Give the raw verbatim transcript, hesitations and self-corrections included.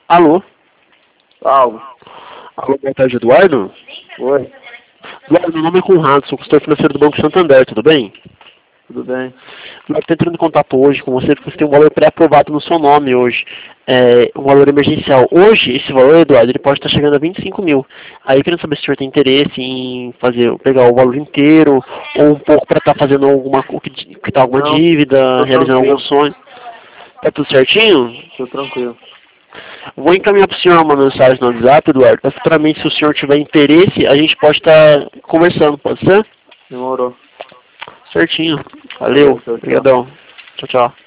Alô? Alô? Alô, boa tarde, Eduardo? Oi, Eduardo, meu nome é Conrado, sou consultor financeiro do Banco Santander, tudo bem? tudo bem? Eduardo, estou entrando em contato hoje com você porque você tem um valor pré-aprovado no seu nome hoje, é, um valor emergencial. Hoje, esse valor, Eduardo, ele pode estar chegando a vinte e cinco mil. Aí eu queria saber se o senhor tem interesse em fazer, pegar o valor inteiro ou um pouco para estar fazendo alguma, quitar alguma Não, dívida, tô realizando algum tranquilo, sonho. Tá tudo certinho? tô tranquilo. Vou encaminhar para o senhor uma mensagem no WhatsApp, Eduardo. Mas, futuramente, se o senhor tiver interesse, a gente pode estar conversando, pode ser? Demorou. Certinho. Valeu, Valeu. tchau, tchau. Obrigadão. Tchau, tchau.